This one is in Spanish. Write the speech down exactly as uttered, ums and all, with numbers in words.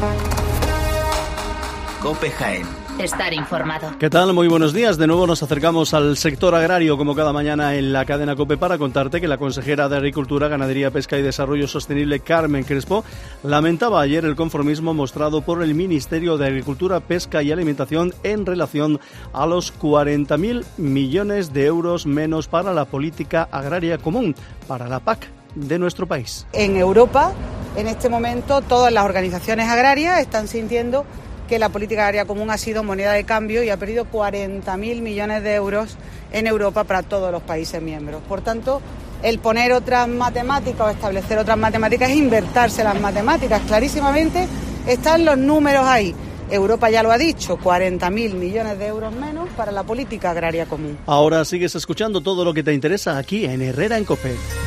COPE Jaén. Estar informado. ¿Qué tal? Muy buenos días. De nuevo nos acercamos al sector agrario, como cada mañana en la cadena COPE, para contarte que la consejera de Agricultura, Ganadería, Pesca y Desarrollo Sostenible, Carmen Crespo, lamentaba ayer el conformismo mostrado por el Ministerio de Agricultura, Pesca y Alimentación en relación a los cuarenta mil millones de euros menos para la política agraria común, para la P A C de nuestro país. En Europa, en este momento, todas las organizaciones agrarias están sintiendo que la política agraria común ha sido moneda de cambio y ha perdido cuarenta mil millones de euros en Europa para todos los países miembros. Por tanto, el poner otras matemáticas o establecer otras matemáticas es invertirse las matemáticas. Clarísimamente están los números ahí. Europa ya lo ha dicho, cuarenta mil millones de euros menos para la política agraria común. Ahora sigues escuchando todo lo que te interesa aquí en Herrera en COPE.